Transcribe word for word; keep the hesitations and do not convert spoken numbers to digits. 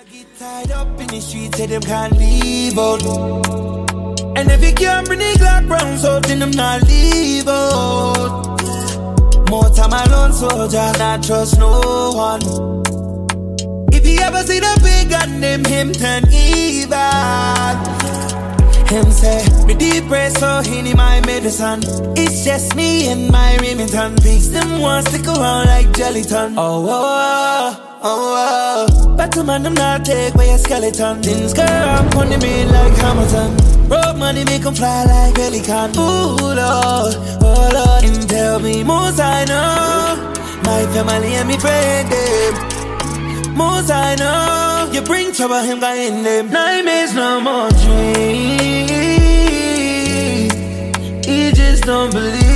Get tied up in the streets, say them can't leave out. And if you can't bring the Glock round, so then them not leave out. More time alone, soldier, not trust no one. If you ever see the big gun, them him turn evil. Him say, me depressed, so he need my medicine. It's just me and my Remington. Pigs, them want stick around like gelatin. Oh, oh, oh, oh. Battle man, them not take away a skeleton. Then skirt up on the main like Hamilton. Road money make them fly like pelican. Ooh, Lord, oh, Lord. And tell me, most I know, my family and me friend, them. Most I know, you bring trouble, him guy in them. Nightmares, no more dreams. He just don't believe.